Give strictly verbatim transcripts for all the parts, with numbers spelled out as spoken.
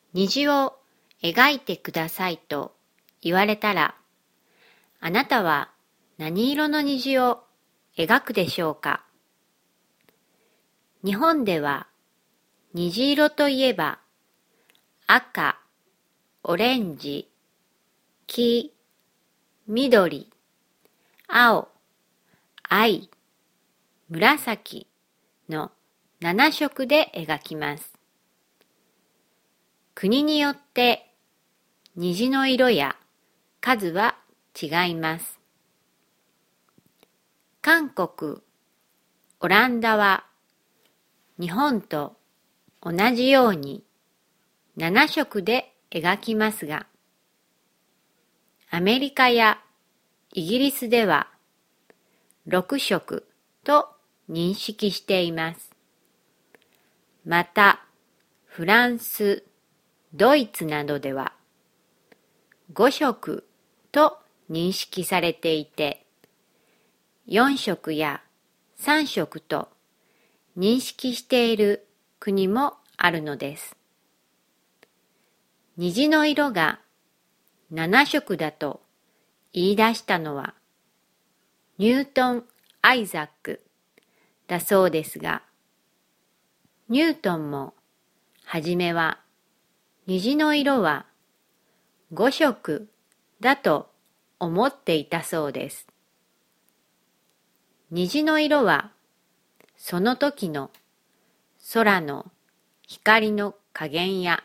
虹を描いてくださいと言われたら、あなたは何色の虹を描くでしょうか？日本では虹色といえば赤、オレンジ、黄、緑、青、藍、紫のなな色で描きます。国によって虹の色や数は違います。韓国、オランダは日本と同じようになな色で描きますが、アメリカやイギリスではろく色と認識しています。また、フランス、ドイツなどではご色と認識されていて、よん色やさん色と認識している国もあるのです。虹の色がなな色だと言い出したのはニュートン・アイザックだそうですが、ニュートンもはじめは虹の色はご色だと思っていたそうです。虹の色はその時の空の光の加減や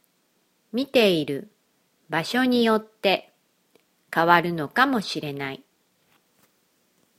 見ている場所によって変わるのかもしれない。